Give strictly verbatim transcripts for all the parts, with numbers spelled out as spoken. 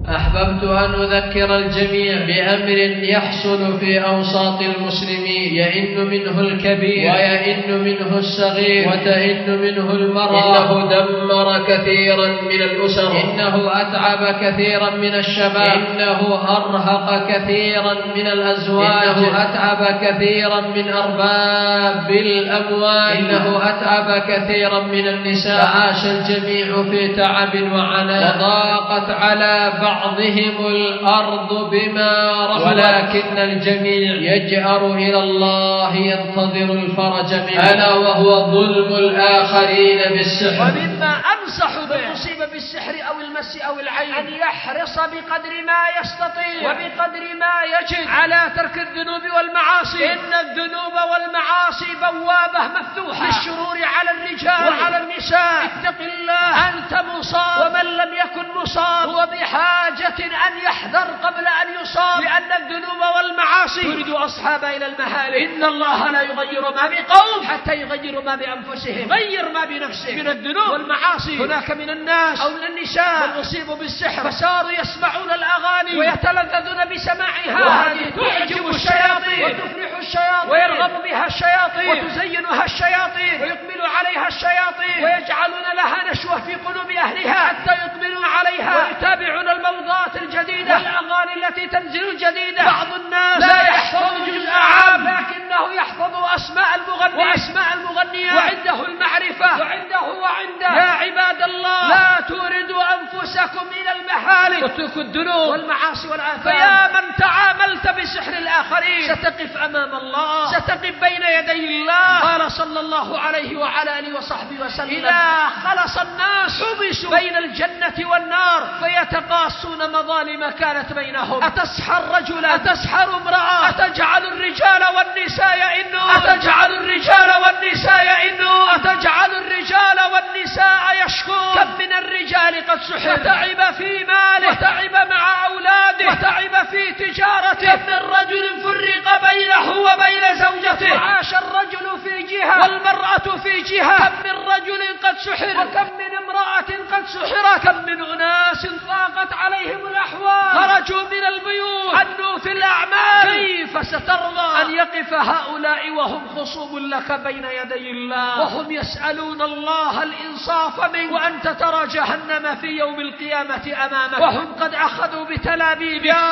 أحببت أن أذكر الجميع بأمر يحصل في أوساط المسلمين يئن منه الكبير ويئن منه الصغير وتئن منه المرأة. إنه دمر كثيرا من الأسر، إنه أتعب كثيرا من الشباب، إنه أرهق كثيرا من الأزواج، إنه أتعب كثيرا من أرباب الأموال، إنه أتعب كثيرا من النساء. فعاش الجميع في تعب وعناء، وضاقت على بعضهم الأرض بما رحبت، ولكن الجميع يجأر إلى الله ينتظر الفرج منه، ألا وهو ظلم الآخرين بالسحر. ومما أنصح بالمصيبة بالسحر أو المس أو العين أن يحرص بقدر ما يستطيع وبقدر ما يجد على ترك الذنوب والمعاصي. إن الذنوب والمعاصي بوابة مفتوحة للشرور على الرجال وعلى النساء. اتق الله، أنت مصاب، ومن لم يكن مصاب هو بحاجة أن يحذر قبل أن يصاب، لأن الذنوب والمعاصي تريد أصحاب إلى المهالك. إن الله لا يغير ما بقوم حتى يغيروا ما بأنفسهم. غير ما بنفسه من الذنوب والمعاصي. هناك من الناس أو من النساء من يصيبوا بالسحر فصاروا يسمعون الأغاني ويتلذذون بسماعها، وهذه تعجب الشياطين وتفرح الشياطين ويرغب بها الشياطين وتزينها الشياطين ويقبل عليها الشياطين ويجعلون لها نشوة في قلوب أهلها حتى يقبلوا عليها ويتابعون الموضات الجديدة والأغاني التي تنزل الجديدة. بعض الناس لا يحفظ جزء عام لكنه يحفظ أسماء المغني وأسماء المغنيات وعنده المعرفة وعنده وعنده. يا عباد الله، لا توردوا أنفسكم إلى المهالك واتركوا الذنوب والمعاصي والآثام. فيا من تعاملت بسحر الآخرين ستقف أمام الله، ستقف بين يدي الله. قال صلى الله عليه وعلى آله وصحبه وسلم: إذا خلص الناس حبسوا بين الجنة والنار فيتقاصون مظالم كانت بينهم. أتسحر رجلا، أتسحر امرأة، أتجعل الرجال والنساء يئنون، أتجعل الرجال والنساء يئنون، أتجعل الرجال والنساء يشكون. كم من الرجال قد سحر وتعب في ماله وتعب مع أولاده وتعب في تجارته. كم من رجل فرق بينه وبين زوجته وعاش الرجل في جهة والمرأة في جهة. كم من رجل قد سحر وكم من امرأة قد سحرت. كم من أناس ضاقت عليهم الأحوال خرجوا من البيوت أنوا في الأعمال. كيف سترضى أن يقف هؤلاء وهم خصوم لك بين يدي الله وهم يسألون الله الإنصاف منك وأنت ترى جهنم في يوم القيامة أمامك وهم قد أخذوا بتلابيب. يا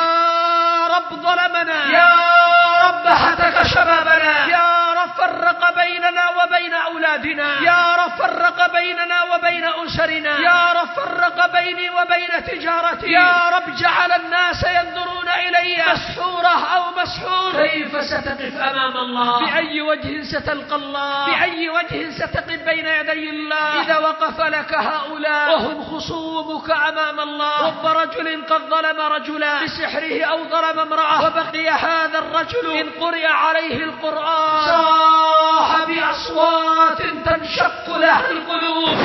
رب ظلمنا، يا رب هتك شبابنا، يا رب فرق بيننا وبين أولادنا، يا رب فرق بيننا وبين أسرنا، يا رب فرق بيني وبين تجارتي، يا رب جعل الناس ينظرون إلي مسحورة أو مسحور. كيف ستقف أمام الله؟ بأي وجه ستلقى الله؟ بأي وجه ستقف بين يدي الله إذا وقف لك هؤلاء وهم خصومك أمام الله؟ رب رجل قد ظلم رجلا بسحره أو ظلم امرأة وبقي هذا الرجل إن قرئ عليه القرآن صاح بأصوات تنشق له القلوب.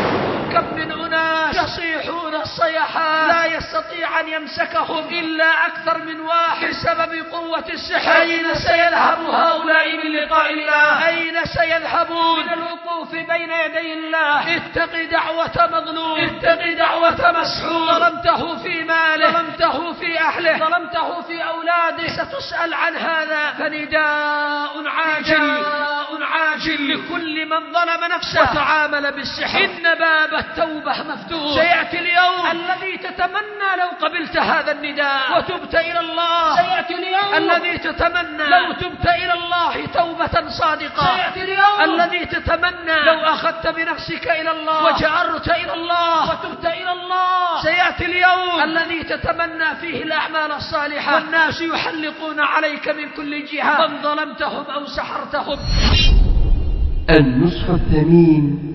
كم من أناس يصيحون الصيحات لا يستطيع أن يمسكهم إلا أكثر من واحد بسبب قوة السحر. أين سيذهب هؤلاء من لقاء الله؟ أين سيذهبون من الوقوف بين يدي الله؟ اتق دعوة مظلوم، اتق دعوة مسحور. ظلمته في ماله، ظلمته في أهله، ظلمته في أولاده، ستسأل عن هذا. فنداء عاجل عاجل لكل من ظلم نفسه وتعامل بالسحر. إن باب التوبة مفتوح. سيأتي اليوم الذي تتمنى لو قبلت هذا النداء وتبت إلى الله. سيأتي اليوم الذي تتمنى لو تبت إلى الله توبة صادقة. سيأتي اليوم الذي تتمنى لو أخذت بنفسك إلى الله وجأرت إلى الله وتبت إلى الله. سيأتي اليوم الذي تتمنى فيه الأعمال الصالحة والناس يحلقون عليك من كل جهة من ظلمتهم أو سحرتهم. النصح الثمين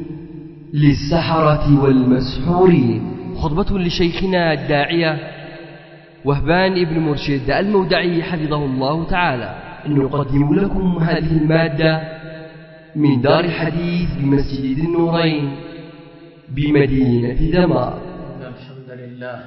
للسحرة والمسحورين. خطبة لشيخنا الداعية وهبان ابن مرشد المودعي حفظه الله تعالى. نقدم لكم هذه المادة من دار الحديث بمسجد ذي النورين بمدينة دمار. الحمد لله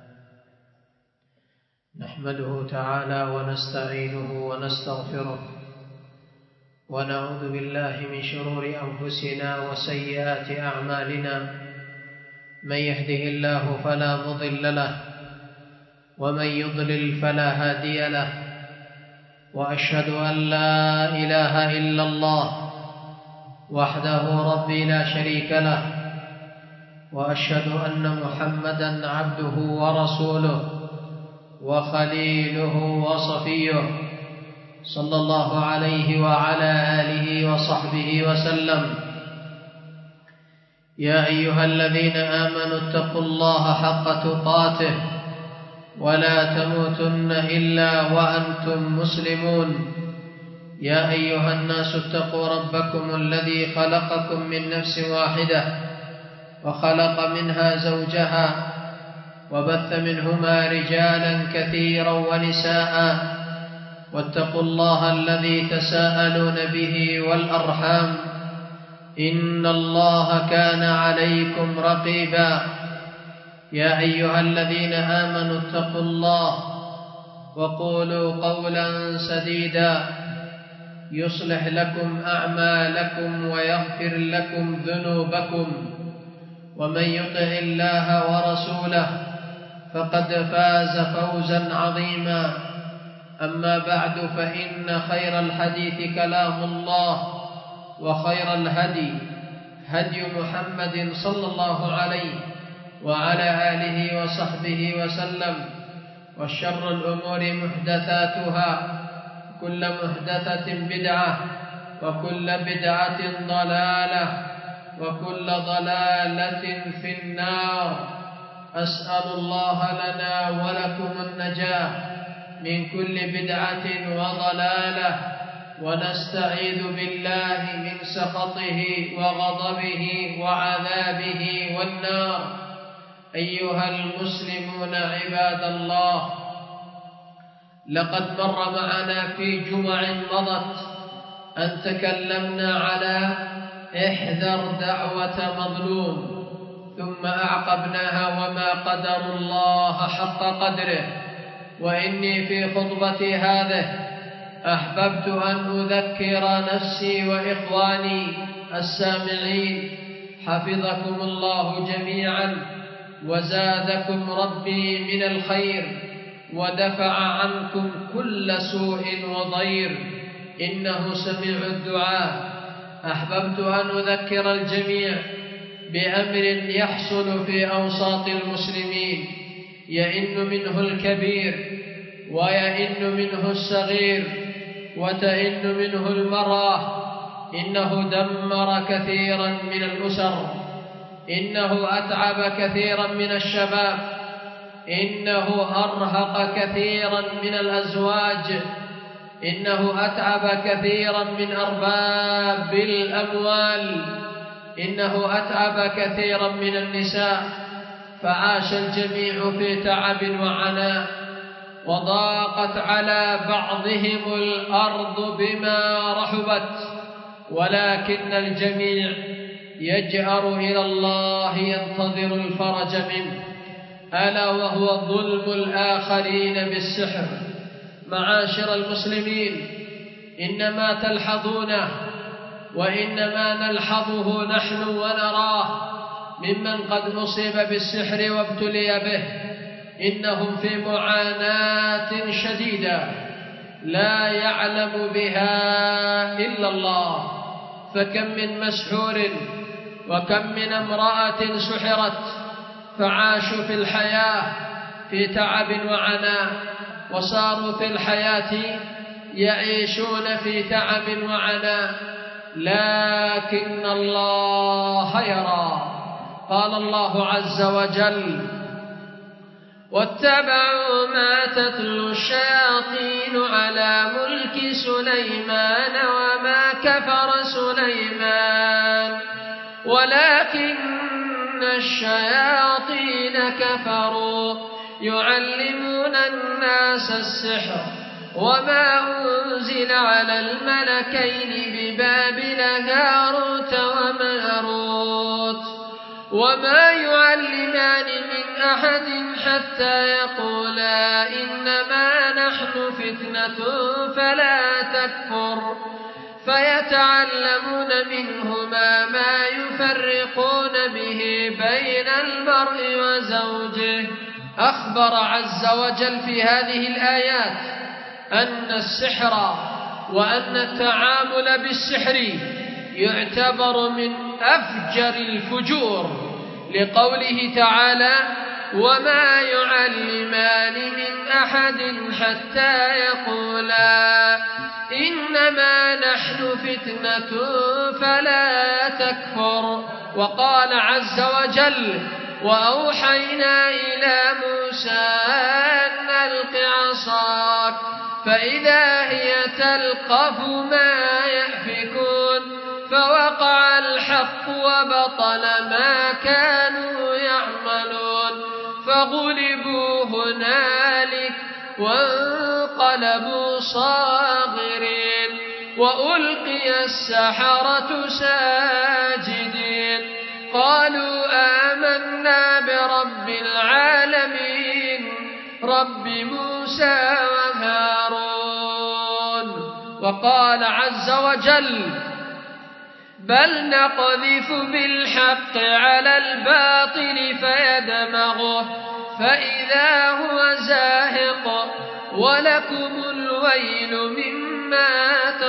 نحمده تعالى ونستعينه ونستغفره ونعوذ بالله من شرور أنفسنا وسيئات أعمالنا. من يهده الله فلا مضل له ومن يضلل فلا هادي له، وأشهد أن لا إله إلا الله وحده ربي لا شريك له، وأشهد أن محمدا عبده ورسوله وخليله وصفيه، صلى الله عليه وعلى آله وصحبه وسلم. يا أيها الذين آمنوا اتقوا الله حق تقاته ولا تموتن إلا وأنتم مسلمون. يا أيها الناس اتقوا ربكم الذي خلقكم من نفس واحدة وخلق منها زوجها وبث منهما رجالا كثيرا ونساء، واتقوا الله الذي تساءلون به والأرحام، إن الله كان عليكم رقيبا. يا أيها الذين آمنوا اتقوا الله وقولوا قولا سديدا يصلح لكم أعمالكم ويغفر لكم ذنوبكم، ومن يطع الله ورسوله فقد فاز فوزا عظيما. أما بعد، فإن خير الحديث كلام الله، وخير الهدي هدي محمد صلى الله عليه وعلى آله وصحبه وسلم، وشر الأمور محدثاتها، كل محدثة بدعة، وكل بدعة ضلالة، وكل ضلالة في النار. أسأل الله لنا ولكم النجاة من كل بدعة وضلالة، ونستعيذ بالله من سخطه وغضبه وعذابه والنار. أيها المسلمون عباد الله، لقد مر معنا في جمع مضت أن تكلمنا على احذر دعوة مظلوم، ثم أعقبناها وما قدر الله حق قدره. وإني في خطبتي هذه أحببت أن أذكر نفسي وإخواني السامعين حفظكم الله جميعا، وزادكم ربي من الخير، ودفع عنكم كل سوء وضير، إنه سميع الدعاء. أحببت أن أذكر الجميع بأمر يحصل في أوساط المسلمين، يئن منه الكبير ويئن منه الصغير وتئن منه المرأة. إنه دمر كثيرا من الأسر، إنه أتعب كثيرا من الشباب، إنه أرهق كثيرا من الأزواج، إنه أتعب كثيرا من أرباب الأموال، إنه أتعب كثيرا من النساء. فعاش الجميع في تعب وعناء، وضاقت على بعضهم الأرض بما رحبت، ولكن الجميع يجأر إلى الله ينتظر الفرج منه، ألا وهو ظلم الآخرين بالسحر. معاشر المسلمين، إنما تلحظونه وإنما نلحظه نحن ونراه ممن قد أصيب بالسحر وابتلي به، إنهم في معاناة شديدة لا يعلم بها إلا الله. فكم من مسحور وكم من امرأة سحرت فعاشوا في الحياة في تعب وعناء، وصاروا في الحياة يعيشون في تعب وعناء، لكن الله يرى. قال الله عز وجل: واتبعوا ما تتلو الشياطين على ملك سليمان وما كفر سليمان ولكن الشياطين كفروا يعلمون الناس السحر وما أنزل على الملكين ببابل هاروت وماروت وما يعلمان من أحد حتى يقولا إنما نحن فتنة فلا تكفر فيتعلمون منهما ما يفرقون به بين المرء وزوجه أخبر عز وجل في هذه الآيات أن السحر وأن التعامل بالسحر يعتبر من أفجر الفجور، لقوله تعالى: وما يعلمان من أحد حتى يقولا إنما نحن فتنة فلا تكفر. وقال عز وجل: وأوحينا إلى موسى أن ألق عصاك فإذا هي تلقف ما يأفكون فوقع الحق وبطل ما كانوا يعملون فغلبوا هنالك وانقلبوا صاغرين وألقي السحرة ساجدين قالوا آمنا برب العالمين رب موسى وهارون. وقال عز وجل: بل نقذف بالحق على الباطل فيدمغه فإذا هو زاهق ولكم الويل مما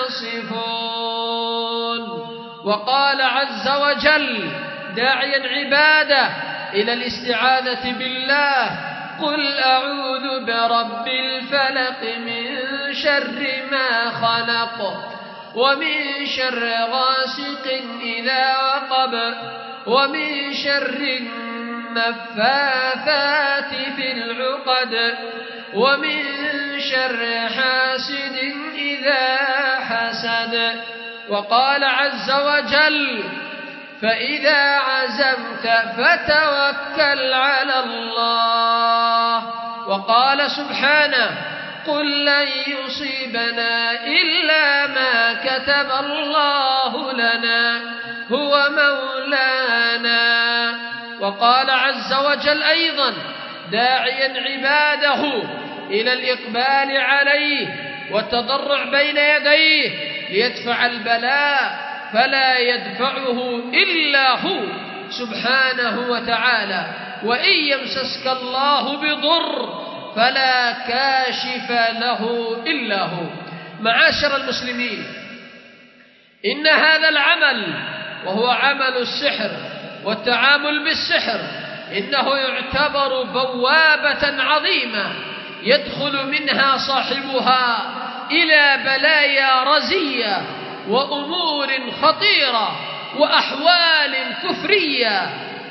تصفون. وقال عز وجل داعيا عباده إلى الاستعاذة بالله: قل أعوذ برب الفلق من شر ما خلق ومن شر غاسق إذا وقب ومن شر النفاثات في العقد ومن شر حاسد إذا حسد. وقال عز وجل: فإذا عزمت فتوكل على الله. وقال سبحانه: قل لن يصيبنا إلا ما كتب الله لنا هو مولانا. وقال عز وجل أيضا داعيا عباده إلى الإقبال عليه والتضرع بين يديه ليدفع البلاء فلا يدفعه إلا هو سبحانه وتعالى. وإن يمسسك الله بضر فلا كاشف له إلا هو. معاشر المسلمين، إن هذا العمل وهو عمل السحر والتعامل بالسحر إنه يعتبر بوابة عظيمة يدخل منها صاحبها إلى بلايا رزية وأمور خطيرة وأحوال كفرية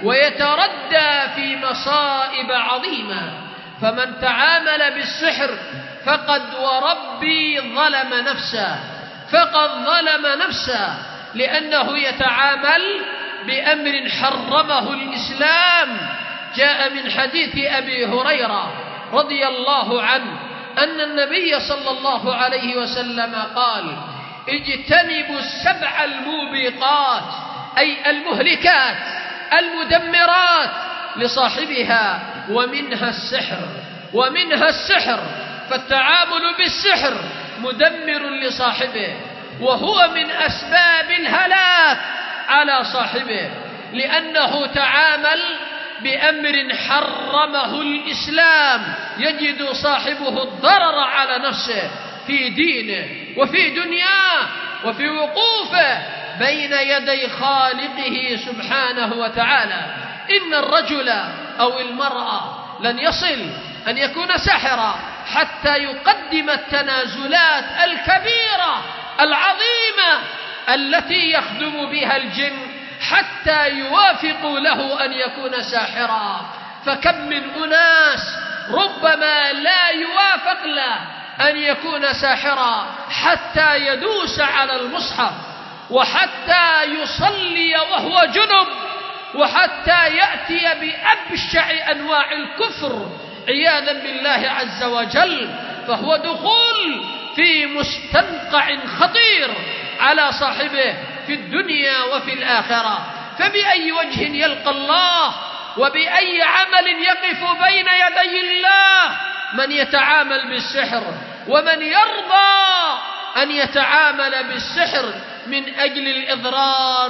ويتردى في مصائب عظيمة. فمن تعامل بالسحر فقد وربي ظلم نفسه فقد ظلم نفسه لأنه يتعامل بأمر حرمه الإسلام. جاء من حديث أبي هريرة رضي الله عنه أن النبي صلى الله عليه وسلم قال: اجتنبوا السبع الموبقات أي المهلكات المدمرات لصاحبها ومنها السحر ومنها السحر. فالتعامل بالسحر مدمر لصاحبه وهو من أسباب الهلاك على صاحبه لأنه تعامل بأمر حرمه الإسلام يجد صاحبه الضرر على نفسه في دينه وفي دنياه وفي وقوفه بين يدي خالقه سبحانه وتعالى. إن الرجل أو المرأة لن يصل أن يكون ساحرا حتى يقدم التنازلات الكبيرة العظيمة التي يخدم بها الجن حتى يوافقوا له أن يكون ساحرا. فكم من أناس ربما لا يوافق له أن يكون ساحرا حتى يدوس على المصحف وحتى يصلي وهو جنب وحتى يأتي بأبشع أنواع الكفر عياذا بالله عز وجل. فهو دخول في مستنقع خطير على صاحبه في الدنيا وفي الآخرة. فبأي وجه يلقى الله وبأي عمل يقف بين يدي الله من يتعامل بالسحر ومن يرضى أن يتعامل بالسحر من أجل الإضرار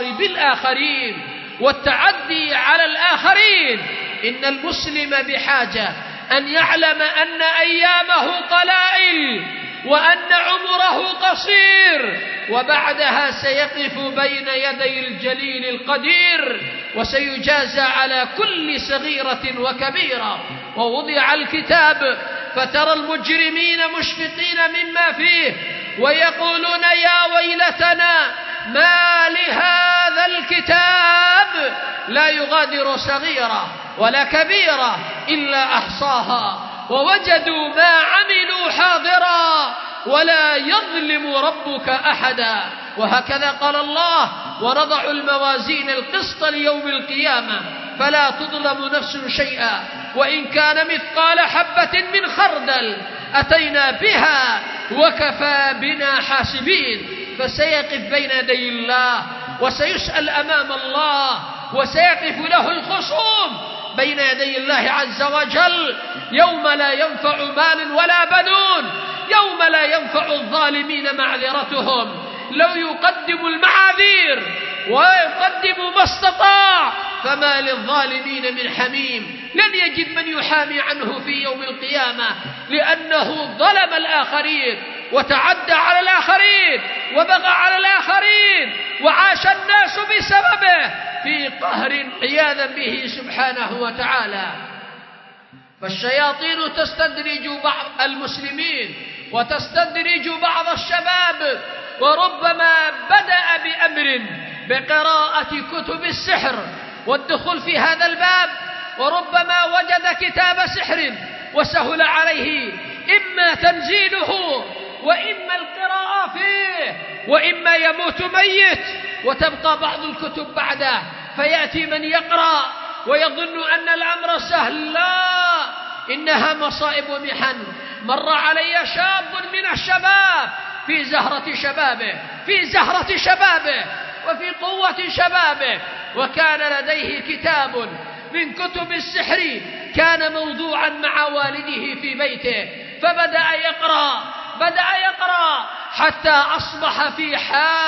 بالآخرين والتعدي على الآخرين. إن المسلم بحاجة أن يعلم أن أيامه قلائل وأن عمره قصير، وبعدها سيقف بين يدي الجليل القدير وسيجازى على كل صغيرة وكبيرة. ووضع الكتاب فترى المجرمين مشفقين مما فيه ويقولون يا ويلتنا ما لهذا الكتاب لا يغادر صغيرة ولا كبيرة إلا أحصاها ووجدوا ما عملوا حاضرا ولا يظلم ربك أحدا. وهكذا قال الله: ونضع الموازين القسط ليوم القيامة فلا تظلم نفس شيئا وإن كان مثقال حبة من خردل أتينا بها وكفى بنا حاسبين. فسيقف بين يدي الله وسيسأل أمام الله وسيقف له الخصوم بين يدي الله عز وجل يوم لا ينفع مال ولا بنون، يوم لا ينفع الظالمين معذرتهم. لو يقدم المعاذير ويقدم ما استطاع فما للظالمين من حميم. لن يجد من يحامي عنه في يوم القيامة لأنه ظلم الآخرين وتعدى على الآخرين وبغى على الآخرين وعاش الناس بسببه في قهر عياذا به سبحانه وتعالى. فالشياطين تستدرج بعض المسلمين وتستدرج بعض الشباب، وربما بدأ بأمر بقراءة كتب السحر والدخول في هذا الباب، وربما وجد كتاب سحر وسهل عليه إما تنزيله وإما القراءة فيه وإما يموت ميت وتبقى بعض الكتب بعده، فيأتي من يقرأ ويظن أن الأمر سهل. لا، إنها مصائب ومحن. مر علي شاب من الشباب في زهرة شبابه في زهرة شبابه وفي قوة شبابه، وكان لديه كتاب من كتب السحر كان موضوعا مع والده في بيته، فبدأ يقرأ بدأ يقرأ حتى أصبح في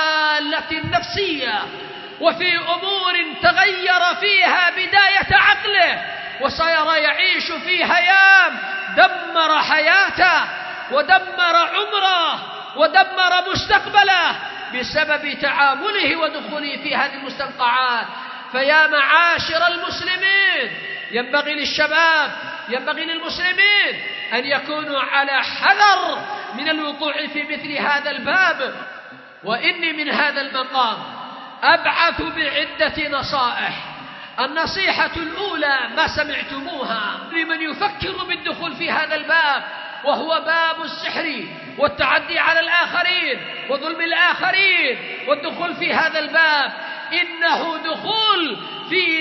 حالة نفسية وفي أمور تغير فيها بداية عقله، وصار يعيش في هيام دمر حياته ودمر عمره ودمر مستقبله بسبب تعامله ودخوله في هذه المستنقعات. فيا معاشر المسلمين، ينبغي للشباب ينبغي للمسلمين أن يكونوا على حذر من الوقوع في مثل هذا الباب. وإني من هذا المقام أبعث بعدة نصائح. النصيحة الأولى ما سمعتموها لمن يفكر بالدخول في هذا الباب، وهو باب السحر والتعدي على الآخرين وظلم الآخرين والدخول في هذا الباب. إنه دخول في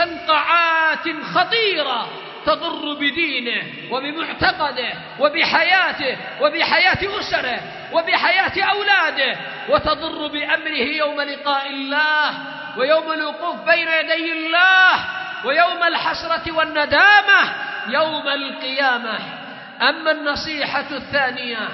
مستنقعات خطيرة تضر بدينه وبمعتقده وبحياته وبحياة أسره وبحياة أولاده، وتضر بأمره يوم لقاء الله ويوم الوقوف بين يدي الله ويوم الحسرة والندامة يوم القيامة. أما النصيحة الثانية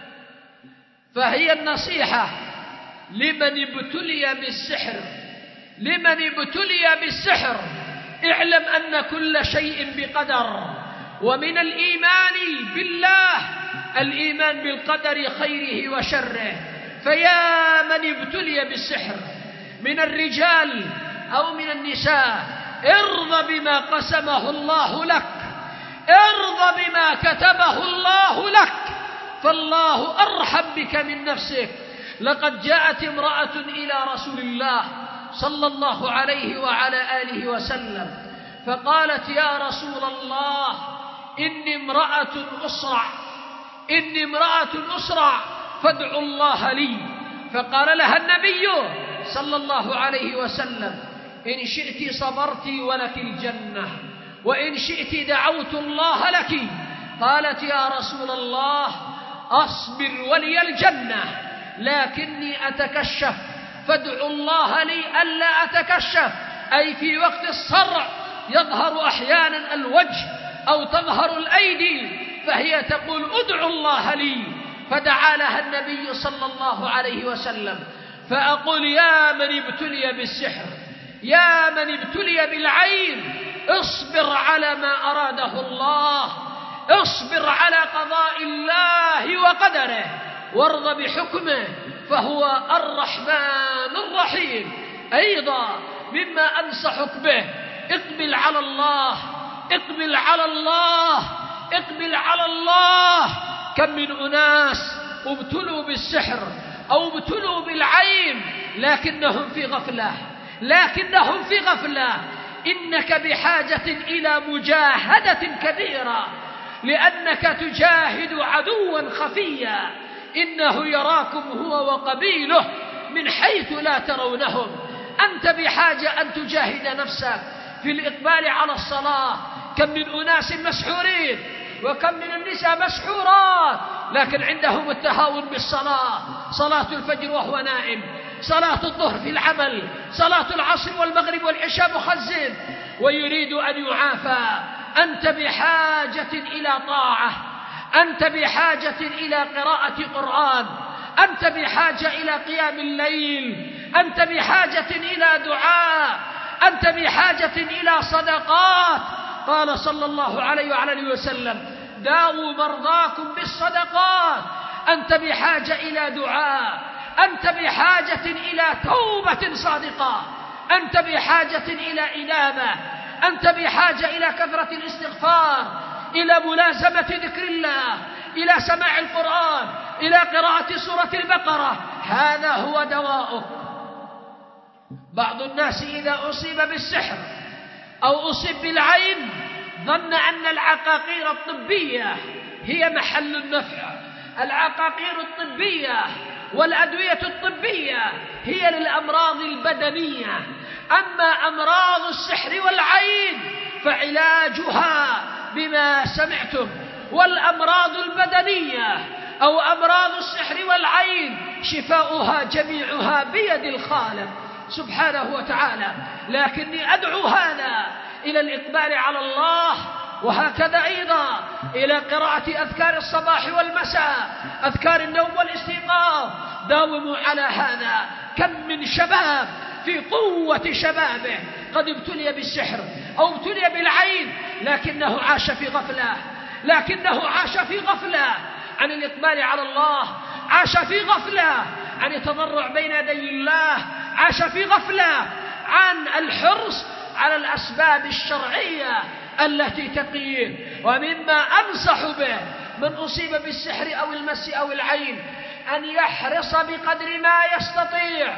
فهي النصيحة لمن ابتلي بالسحر لمن ابتلي بالسحر اعلم أن كل شيء بقدر، ومن الإيمان بالله الإيمان بالقدر خيره وشره. فيا من ابتلي بالسحر من الرجال أو من النساء، ارض بما قسمه الله لك، ارض بما كتبه الله لك، فالله أرحم بك من نفسك. لقد جاءت امرأة إلى رسول الله صلى الله عليه وعلى آله وسلم فقالت: يا رسول الله، إني امرأة أسرع إني امرأة أسرع فادعوا الله لي. فقال لها النبي صلى الله عليه وسلم: إن شئت صبرت ولك الجنة، وإن شئت دعوت الله لك. قالت: يا رسول الله، أصبر ولي الجنة، لكني أتكشف فادعوا الله لي ألا أتكشف. أي في وقت الصرع يظهر أحيانا الوجه أو تظهر الأيدي، فهي تقول: ادعوا الله لي. فدعا لها النبي صلى الله عليه وسلم. فأقول: يا من ابتلي بالسحر، يا من ابتلي بالعين، اصبر على ما أراده الله، اصبر على قضاء الله وقدره وارض بحكمه فهو الرحمن الرحيم. أيضا مما أنصحك به اقبل على الله، اقبل على الله، اقبل على الله. كم من أناس ابتلوا بالسحر أو ابتلوا بالعين لكنهم في غفلة، لكنهم في غفلة. إنك بحاجة إلى مجاهدة كبيرة، لأنك تجاهد عدوا خفيا إنه يراكم هو وقبيله من حيث لا ترونهم. أنت بحاجة أن تجاهد نفسك في الإقبال على الصلاة. كم من أناس مسحورين وكم من النساء مسحورات لكن عندهم التهاون بالصلاة، صلاة الفجر وهو نائم، صلاة الظهر في العمل، صلاة العصر والمغرب والعشاء مخزن ويريد أن يعافى. أنت بحاجة إلى طاعة، أنت بحاجة إلى قراءة قرآن، أنت بحاجة إلى قيام الليل، أنت بحاجة إلى دعاء، أنت بحاجة إلى صدقات. قال صلى الله عليه وعلى آله وسلم داووا مرضاكم بالصدقات. أنت بحاجة إلى دعاء، أنت بحاجة إلى توبة صادقة، أنت بحاجة إلى إنابة، أنت بحاجة إلى كثرة الاستغفار، إلى ملازمة ذكر الله، إلى سماع القرآن، إلى قراءة سورة البقرة. هذا هو دواؤك. بعض الناس إذا أصيب بالسحر أو أصيب بالعين ظن أن العقاقير الطبية هي محل النفع. العقاقير الطبية والأدوية الطبية هي للأمراض البدنية، أما أمراض السحر والعين فعلاجها بما سمعتم. والأمراض البدنية أو أمراض السحر والعين شفاؤها جميعها بيد الخالق سبحانه وتعالى. لكني أدعو هذا إلى الإقبال على الله، وهكذا أيضا إلى قراءة أذكار الصباح والمساء، أذكار النوم والاستيقاظ. داوموا على هذا. كم من شباب في قوة شبابه قد ابتلي بالسحر أو ابتلي بالعين لكنه عاش في غفلة، لكنه عاش في غفلة عن الإقبال على الله، عاش في غفلة عن التضرع بين يدي الله، عاش في غفلة عن الحرص على الأسباب الشرعية التي تقيه. ومما أنصح به من أصيب بالسحر أو المس أو العين أن يحرص بقدر ما يستطيع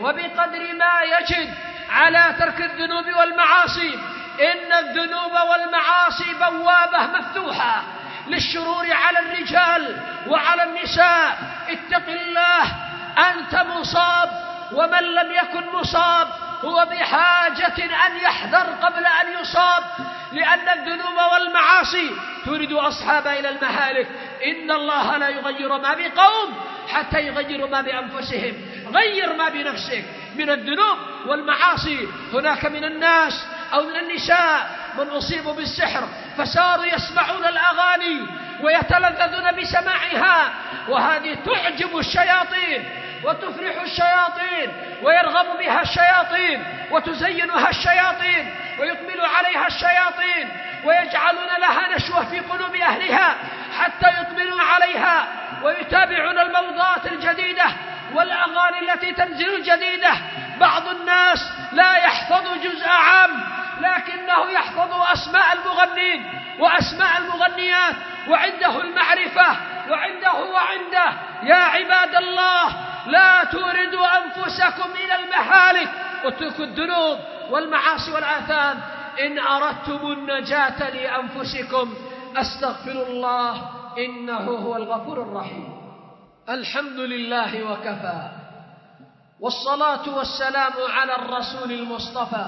وبقدر ما يجد على ترك الذنوب والمعاصي. إن الذنوب والمعاصي بوابة مفتوحة للشرور على الرجال وعلى النساء. اتق الله، أنت مصاب، ومن لم يكن مصاب هو بحاجة أن يحذر قبل أن يصاب، لأن الذنوب والمعاصي تريد أصحابها إلى المهالك. إن الله لا يغير ما بقوم حتى يغيروا ما بأنفسهم. غير ما بنفسك من الذنوب والمعاصي. هناك من الناس أو من النساء من أصيبوا بالسحر فصاروا يسمعون الأغاني ويتلذذون بسماعها، وهذه تعجب الشياطين وتفرح الشياطين ويرغب بها الشياطين وتزينها الشياطين ويقبل عليها الشياطين ويجعلون لها نشوة في قلوب أهلها حتى يقبلوا عليها ويتابعون الموضات الجديدة والأغاني التي تنزل الجديدة. بعض الناس لا يحفظ جزء عام لكنه يحفظ أسماء المغنين وأسماء المغنيات وعنده المعرفة وعنده وعنده. يا عباد الله، لا توردوا أنفسكم إلى المهالك واتركوا الذنوب والمعاصي والآثام. إن أردتم النجاة لأنفسكم أستغفر الله إنه هو الغفور الرحيم. الحمد لله وكفى، والصلاة والسلام على الرسول المصطفى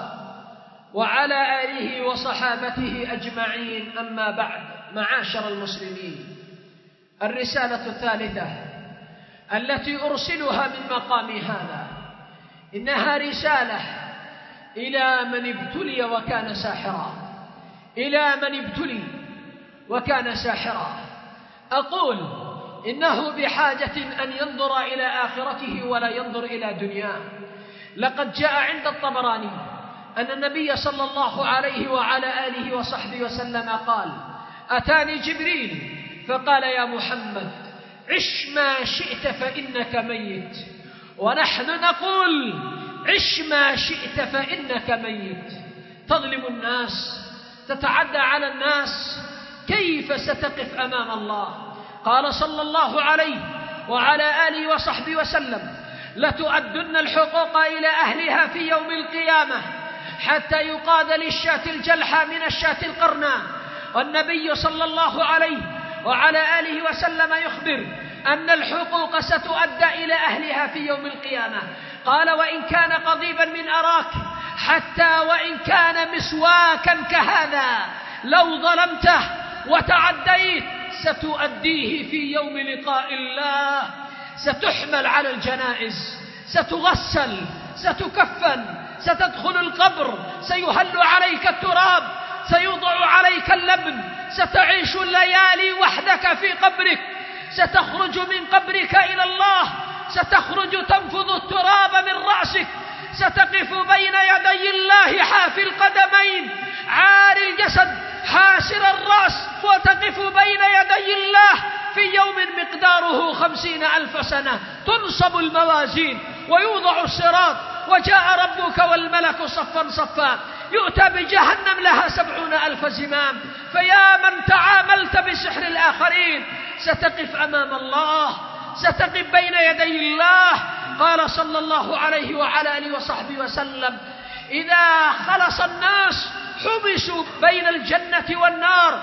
وعلى آله وصحابته أجمعين. أما بعد، معاشر المسلمين، الرسالة الثالثة التي أرسلها من مقام هذا إنها رسالة إلى من ابتلي وكان ساحرا، إلى من ابتلي وكان ساحرا. أقول إنه بحاجة أن ينظر إلى آخرته ولا ينظر إلى دنياه. لقد جاء عند الطبراني أن النبي صلى الله عليه وعلى آله وصحبه وسلم قال: أتاني جبريل فقال يا محمد عش ما شئت فإنك ميت، ونحن نقول عش ما شئت فإنك ميت. تظلم الناس، تتعدى على الناس، كيف ستقف أمام الله؟ قال صلى الله عليه وعلى آله وصحبه وسلم لتؤدن الحقوق إلى أهلها في يوم القيامة حتى يقاد للشاة الجلحى من الشاة القرناء. والنبي صلى الله عليه وعلى آله وسلم يخبر أن الحقوق ستؤدى إلى أهلها في يوم القيامة. قال وإن كان قضيبا من أراك، حتى وإن كان مسواكا كهذا لو ظلمته وتعديت ستؤديه في يوم لقاء الله. ستحمل على الجنائز، ستغسل، ستكفن، ستدخل القبر، سيهل عليك التراب، سيوضع عليك اللبن، ستعيش الليالي وحدك في قبرك، ستخرج من قبرك إلى الله، ستخرج تنفض التراب من رأسك، ستقف بين يدي الله حافي القدمين عاري الجسد حاسر الرأس، وتقف بين يدي الله في يوم مقداره خمسين ألف سنة. تنصب الموازين ويوضع الصراط، وجاء ربك والملك صفا صفا، يؤتى بجهنم لها سبعون ألف زمام. فيا من تعاملت بسحر الآخرين ستقف أمام الله، ستقف بين يدي الله. قال صلى الله عليه وعلى آله وصحبه وسلم إذا خلص الناس حبسوا بين الجنة والنار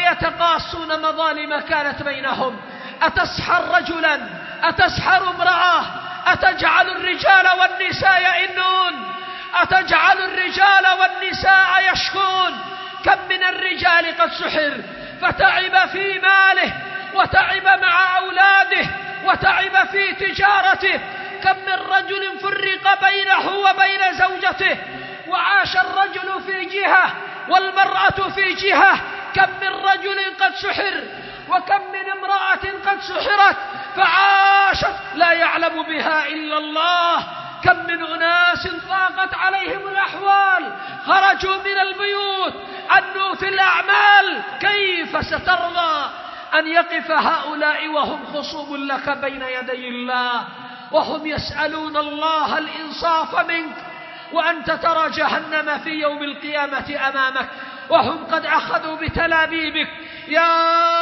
فيتقاصون مظالم كانت بينهم. أتسحر رجلا، أتسحر امرأة، أتجعل الرجال والنساء يئنون، أتجعل الرجال والنساء يشكون. كم من الرجال قد سحر فتعب في ماله، وتعب مع أولاده، وتعب في تجارته. كم من رجل فرق بينه وبين زوجته، وعاش الرجل في جهة والمرأة في جهة. كم من رجل قد سحر، وكم من امرأة قد سحرت فعاشت لا يعلم بها إلا الله. كم من أناس ضاقت عليهم الأحوال خرجوا من البيوت أنوا في الأعمال. كيف سترضى أن يقف هؤلاء وهم خصوم لك بين يدي الله، وهم يسألون الله الإنصاف منك، وأنت ترى جهنم في يوم القيامة أمامك، وهم قد أخذوا بتلابيبك. يا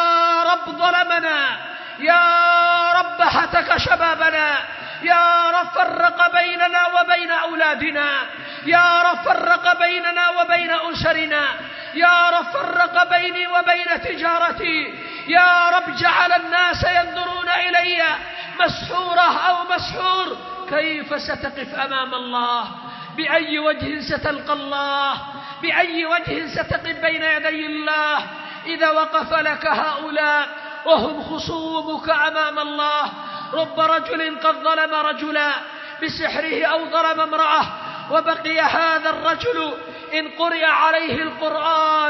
رب ظلمنا، يا رب هتك شبابنا، يا رب فرق بيننا وبين أولادنا، يا رب فرق بيننا وبين أسرنا، يا رب فرق بيني وبين تجارتي، يا رب جعل الناس ينظرون إلي مسحورة أو مسحور. كيف ستقف أمام الله؟ بأي وجه ستلقى الله؟ بأي وجه ستقف بين يدي الله إذا وقف لك هؤلاء وهم خصومك أمام الله؟ رب رجل قد ظلم رجلا بسحره أو ظلم امرأة، وبقي هذا الرجل إن قرئ عليه القرآن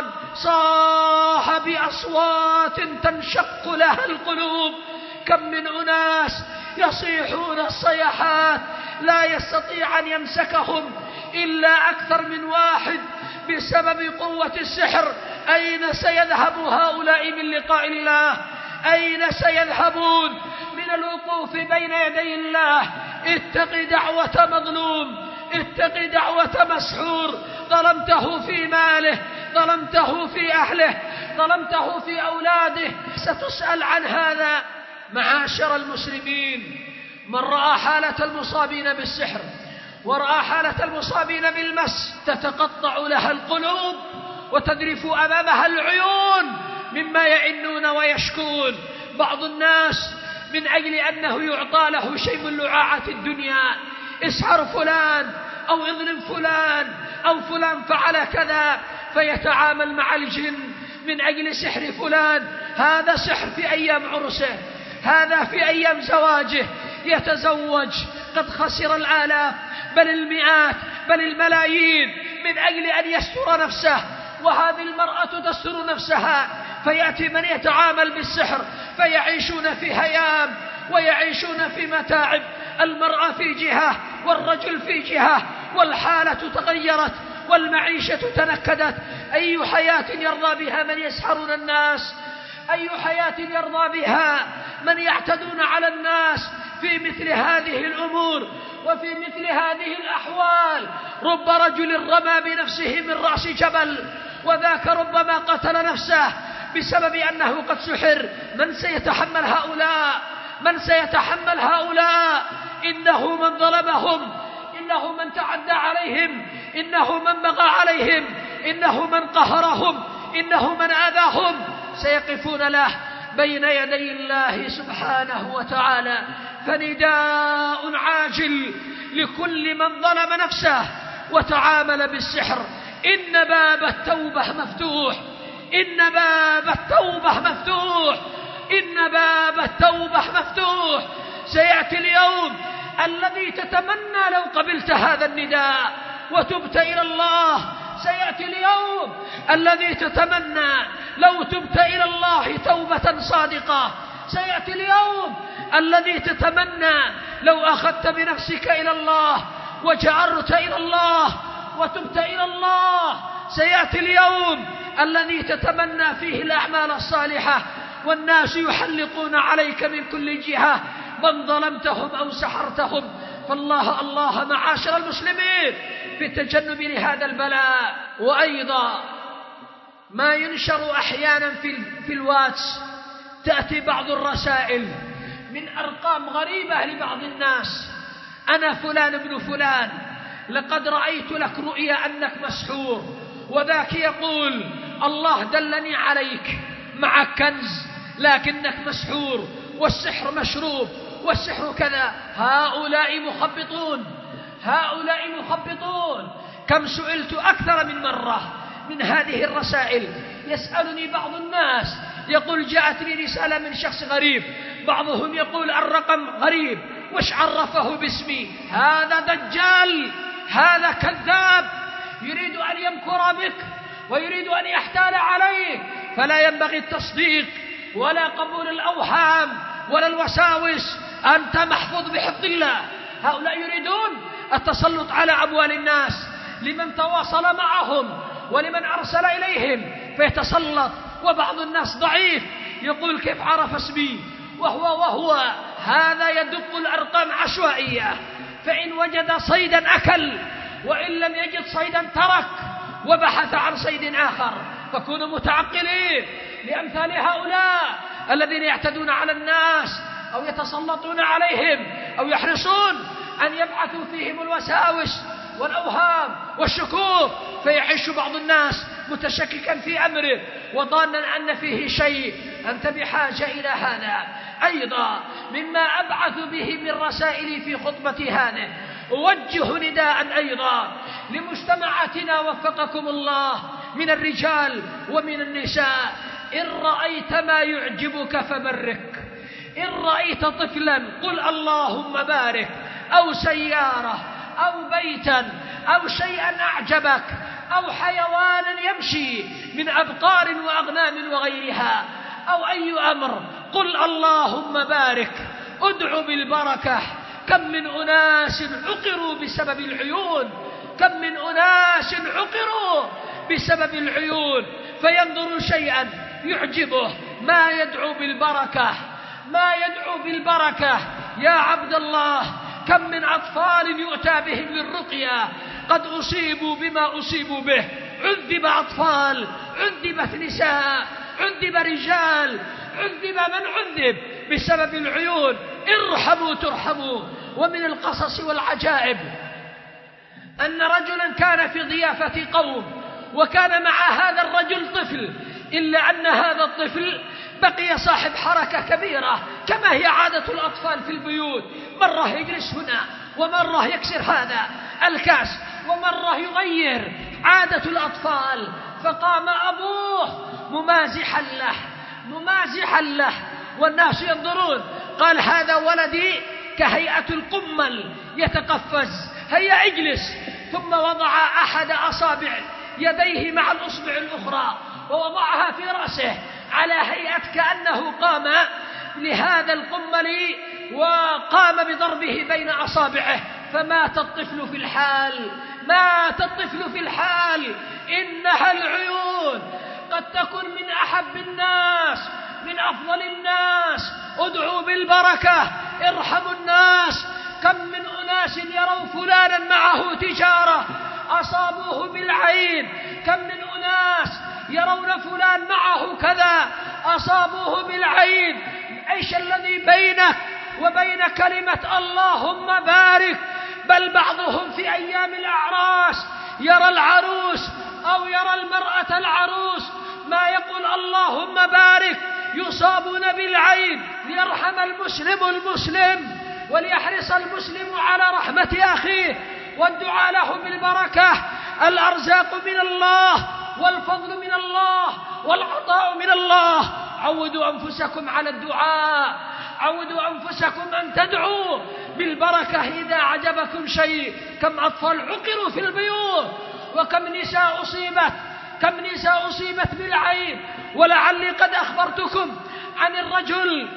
صاح بأصوات تنشق لها القلوب. كم من أناس يصيحون الصيحات لا يستطيع أن يمسكهم إلا أكثر من واحد بسبب قوة السحر. أين سيذهب هؤلاء من لقاء الله؟ أين سيذهبون من الوقوف بين يدي الله؟ اتق دعوة مظلوم، اتق دعوة مسحور. ظلمته في ماله، ظلمته في أهله، ظلمته في أولاده، ستسأل عن هذا. معاشر المسلمين، من رأى حالة المصابين بالسحر ورأى حالة المصابين بالمس تتقطع لها القلوب وتذرف أمامها العيون مما يئنون ويشكون. بعض الناس من أجل أنه يعطى له شيء من لعاعة الدنيا، اسحر فلان أو اظلم فلان أو فلان فعل كذا، فيتعامل مع الجن من أجل سحر فلان. هذا سحر في أيام عرسه، هذا في أيام زواجه، يتزوج قد خسر الآلاف بل المئات بل الملايين من أجل أن يستر نفسه، وهذه المرأة تستر نفسها، فيأتي من يتعامل بالسحر فيعيشون في هيام ويعيشون في متاعب. المرأة في جهة والرجل في جهة، والحالة تغيرت والمعيشة تنكدت. أي حياة يرضى بها من يسحرون الناس؟ أي حياة يرضى بها من يعتدون على الناس في مثل هذه الأمور وفي مثل هذه الأحوال؟ رب رجل رمى بنفسه من رأس جبل، وذاك ربما قتل نفسه بسبب أنه قد سحر. من سيتحمل هؤلاء؟ من سيتحمل هؤلاء؟ إنه من ظلمهم، إنه من تعدى عليهم، إنه من بغى عليهم، إنه من قهرهم، إنه من آذاهم، سيقفون له بين يدي الله سبحانه وتعالى. فنداء عاجل لكل من ظلم نفسه وتعامل بالسحر: إن باب التوبة مفتوح، إن باب التوبة مفتوح، إن باب التوبة مفتوح. سيأتي اليوم الذي تتمنى لو قبلت هذا النداء وتبت إلى الله. سيأتي اليوم الذي تتمنى لو تبت إلى الله توبة صادقة. سيأتي اليوم الذي تتمنى لو أخذت بنفسك إلى الله وجأرت إلى الله وتبت إلى الله. سيأتي اليوم الذي تتمنى فيه الأعمال الصالحة والناس يحلقون عليك من كل جهة من ظلمتهم أو سحرتهم. فالله الله معاشر المسلمين في التجنب لهذا البلاء. وأيضا ما ينشر أحيانا في, في الواتس، تأتي بعض الرسائل من أرقام غريبة لبعض الناس: أنا فلان ابن فلان، لقد رأيت لك رؤيا أنك مسحور، وذاك يقول الله دلني عليك، معك كنز لكنك مسحور، والسحر مشروب، والسحر كذا. هؤلاء مخبطون، هؤلاء مخبطون. كم سئلت أكثر من مرة من هذه الرسائل. يسألني بعض الناس يقول جاءتني رسالة من شخص غريب، بعضهم يقول الرقم غريب، وش عرفه باسمي؟ هذا دجال، هذا كذاب، يريد أن يمكر بك ويريد أن يحتال عليك. فلا ينبغي التصديق ولا قبول الأوهام ولا الوساوس. أنت محفوظ بحفظ الله. هؤلاء يريدون التسلط على أموال الناس، لمن تواصل معهم ولمن أرسل إليهم فيتسلط. وبعض الناس ضعيف يقول كيف عرف اسمي، وهو وهو هذا يدق الأرقام عشوائية. فإن وجد صيدا أكل، وإن لم يجد صيدا ترك وبحث عن صيد آخر. فكونوا متعقلين لأمثال هؤلاء الذين يعتدون على الناس أو يتسلطون عليهم أو يحرصون أن يبعثوا فيهم الوساوس والأوهام والشكوك، فيعيش بعض الناس متشككا في أمره وظانا أن فيه شيء. أنت بحاجة إلى هذا. أيضا مما أبعث به من رسائلي في خطبتي هذه، أوجه نداء أيضا لمجتمعاتنا وفقكم الله من الرجال ومن النساء: إن رأيت ما يعجبك فبرك، إن رأيت طفلا قل اللهم بارك، أو سيارة أو بيتا أو شيئا أعجبك، أو حيوانا يمشي من أبقار وأغنام وغيرها، أو أي أمر قل اللهم بارك، ادعو بالبركة. كم من أناس عقروا بسبب العيون، كم من أناس عقروا بسبب العيون، فينظر شيئا يعجبه ما يدعو بالبركة، ما يدعو بالبركة. يا عبد الله، كم من أطفال يؤتى بهم للرقية قد أصيبوا بما أصيبوا به. عذب أطفال، عذبت نساء، عذب رجال، عذب من عذب بسبب العيون. ارحموا ترحموا. ومن القصص والعجائب أن رجلا كان في ضيافة قوم، وكان مع هذا الرجل طفل، إلا أن هذا الطفل بقي صاحب حركة كبيرة كما هي عادة الأطفال في البيوت. مرة يجلس هنا، ومرة يكسر هذا الكاس، ومرة يغير عادة الأطفال. فقام أبوه ممازحا له، ممازحا له، والناس ينظرون. قال هذا ولدي كهيئة القمل يتقفز، هيا اجلس. ثم وضع أحد أصابع يديه مع الأصبع الأخرى ووضعها في رأسه على هيئة كأنه قام لهذا القمل، وقام بضربه بين أصابعه، فمات الطفل في الحال مات الطفل في الحال. إنها العيون قد تكون من أحب الناس، من أفضل الناس. ادعوا بالبركة، ارحموا الناس. كم من أناس يروا فلانا معه تجارة أصابوه بالعين، كم من أناس يرون فلان معه كذا أصابوه بالعين. إيش الذي بينك وبين كلمة اللهم بارك؟ بل بعضهم في أيام الأعراس يرى العروس أو يرى المرأة العروس ما يقول اللهم بارك، يصابون بالعين. ليرحم المسلم المسلم وليحرص المسلم على رحمة أخيه والدعاء له بالبركة. الأرزاق من الله والفضل من الله والعطاء من الله. عودوا أنفسكم على الدعاء، عودوا أنفسكم أن تدعوا بالبركة إذا عجبكم شيء. كم أطفال عقروا في البيوت، وكم نساء أصيبت كم نساء أصيبت بالعين. ولعلي قد أخبرتكم عن الرجل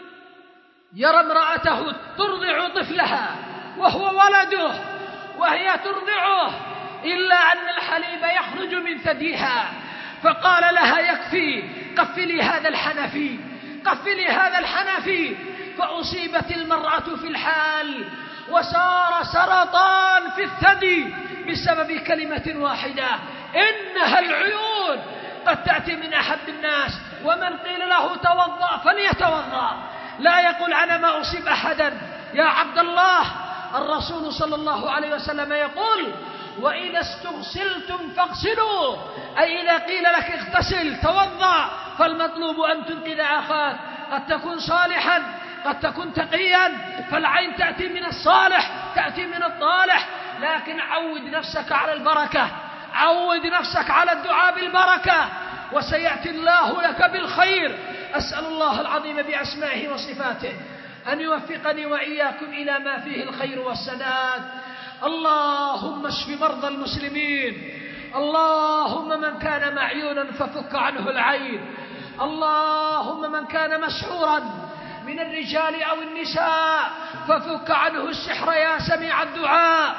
يرى امرأته ترضع طفلها وهو ولده وهي ترضعه، إلا أن الحليب يخرج من ثديها، فقال لها يكفي، قفلي هذا الحنفي، قفلي هذا الحنفي. فأصيبت المرأة في الحال وصار سرطان في الثدي بسبب كلمة واحدة. إنها العيون قد تأتي من أحب الناس. ومن قيل له توضأ فليتوضأ، لا يقول أنا ما أصيب أحدا. يا عبد الله، الرسول صلى الله عليه وسلم يقول وإذا استغسلتم فاغسلوا، أي إذا قيل لك اغتسل توضأ، فالمطلوب أن تنقذ أخاك. قد تكون صالحا، قد تكون تقيا، فالعين تأتي من الصالح، تأتي من الطالح. لكن عود نفسك على البركة، عود نفسك على الدعاء بالبركة، وسيأتي الله لك بالخير. أسأل الله العظيم بأسمائه وصفاته أن يوفقني وإياكم إلى ما فيه الخير والسداد. اللهم اشف مرضى المسلمين، اللهم من كان معيونا ففك عنه العين، اللهم من كان مسحورا من الرجال أو النساء ففك عنه السحر يا سميع الدعاء.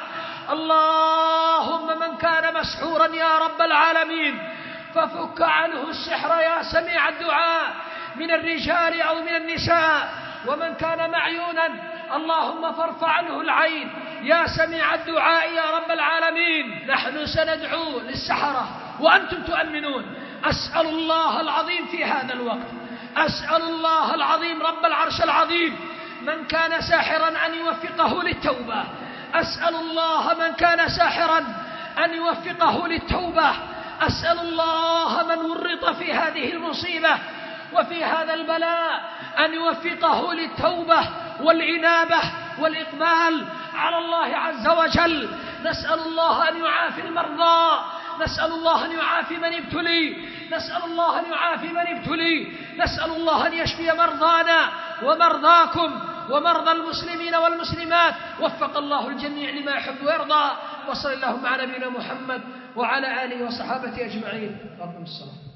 اللهم من كان مسحورا يا رب العالمين ففك عنه السحر يا سميع الدعاء من الرجال أو من النساء. ومن كان معيونا اللهم فارفع عنه العين يا سميع الدعاء يا رب العالمين. نحن سندعو للسحرة وأنتم تؤمنون. أسأل الله العظيم في هذا الوقت، أسأل الله العظيم رب العرش العظيم من كان ساحرا أن يوفقه للتوبة. أسأل الله من كان ساحرا أن يوفقه للتوبة. أسأل الله من ورط في هذه المصيبة وفي هذا البلاء أن يوفقه للتوبة والإنابة والإقبال على الله عز وجل. نسأل الله أن يعافي المرضى، نسأل الله أن يعافي من ابتلي، نسأل الله أن يعافي من ابتلي، نسأل الله أن يشفي مرضانا ومرضاكم ومرضى المسلمين والمسلمات. وفق الله الجميع لما يحب ويرضى. وصلى اللهم على نبينا محمد وعلى آله وصحابته أجمعين. رب الصلاة.